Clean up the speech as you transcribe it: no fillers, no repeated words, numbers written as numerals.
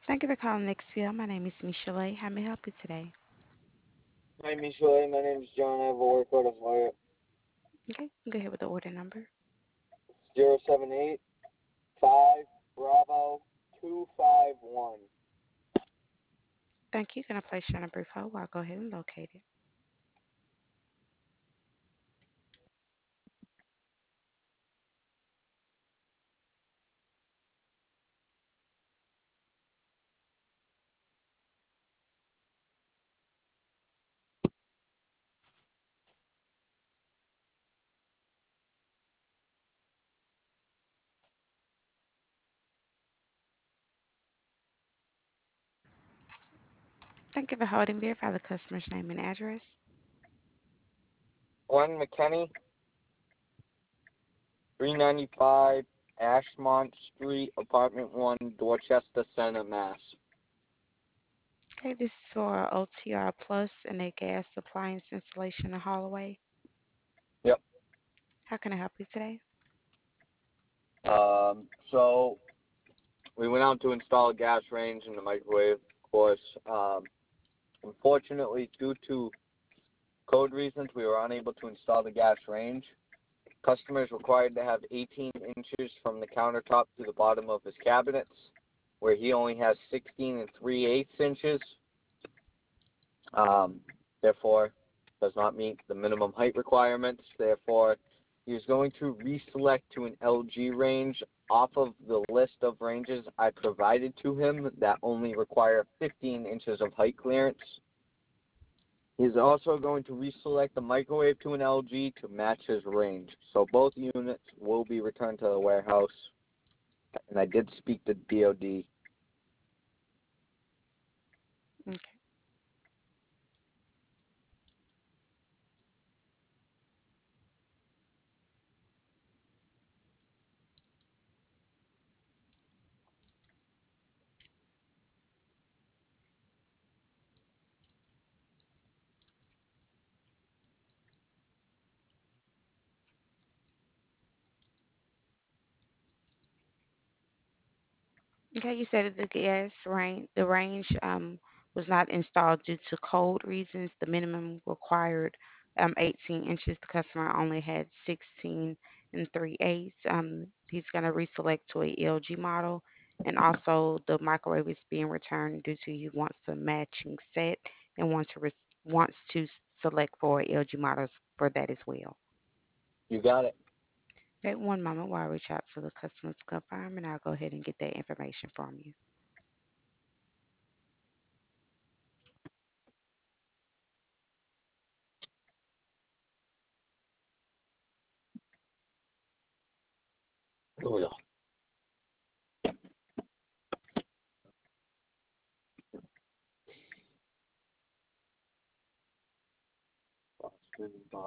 Thank you for calling Nextfield. My name is Michelle. How may I help you today? Hi, Michelle. My name is John. I have a work order for you. Okay, go ahead with the order number. 0785 Bravo 251. Thank you. Can I place you on a brief hold while I go ahead and locate it? Thank you for holding. Verify the customer's name and address. Glenn McKinney, 395 Ashmont Street, Apartment 1, Dorchester Center, Mass. Okay, this is for OTR Plus and a gas appliance installation in Holloway. Yep. How can I help you today? So we went out to install a gas range in the microwave, of course. Unfortunately, due to code reasons, we were unable to install the gas range. Customer is required to have 18 inches from the countertop to the bottom of his cabinets, where he only has 16 and 3/8 inches. Therefore, does not meet the minimum height requirements. Therefore, he is going to reselect to an LG range off of the list of ranges I provided to him that only require 15 inches of height clearance. He's also going to reselect the microwave to an LG to match his range. So both units will be returned to the warehouse. And I did speak to DOD. Okay. Okay, you said that the range was not installed due to code reasons. The minimum required 18 inches. The customer only had 16 and 3/8. He's going to reselect to a LG model, and also the microwave is being returned due to he wants a matching set and wants to select for LG models for that as well. You got it. Okay, one moment while I reach out to the customer to confirm, and I'll go ahead and get that information from you. Oh, yeah.